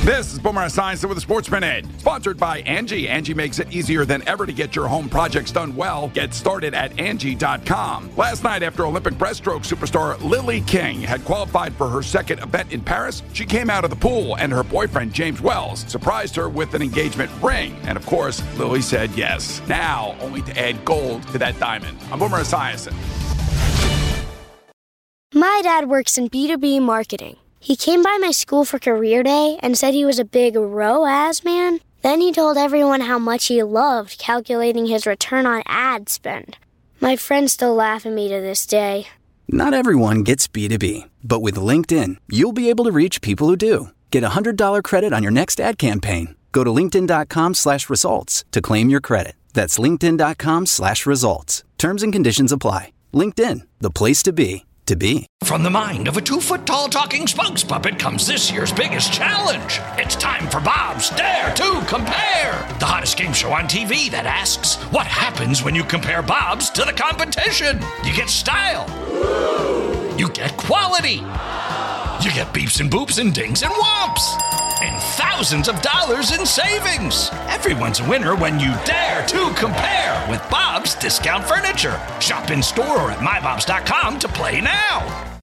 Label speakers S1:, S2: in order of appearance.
S1: This is Boomer Esiason with a Sports Minute, sponsored by Angie. Angie makes it easier than ever to get your home projects done well. Get started at Angie.com. Last night, after Olympic breaststroke superstar Lily King had qualified for her second event in Paris, she came out of the pool and her boyfriend, James Wells, surprised her with an engagement ring. And of course, Lily said yes. Now, only to add gold to that diamond. I'm Boomer Esiason.
S2: My dad works in B2B marketing. He came by my school for career day and said he was a big ROAS man. Then he told everyone how much he loved calculating his return on ad spend. My friends still laugh at me to this day.
S3: Not everyone gets B2B, but with LinkedIn, you'll be able to reach people who do. Get a $100 credit on your next ad campaign. Go to linkedin.com/results to claim your credit. That's linkedin.com/results. Terms and conditions apply. LinkedIn, the place to be.
S4: From the mind of a 2-foot-tall talking spokes puppet comes this year's biggest challenge. It's time for Bob's Dare to Compare, the hottest game show on TV that asks, what happens when you compare Bob's to the competition? You get style. You get quality. You get beeps and boops and dings and whomps. And thousands of dollars in savings. Everyone's a winner when you dare to compare with Bob's Discount Furniture. Shop in store or at mybobs.com to play now.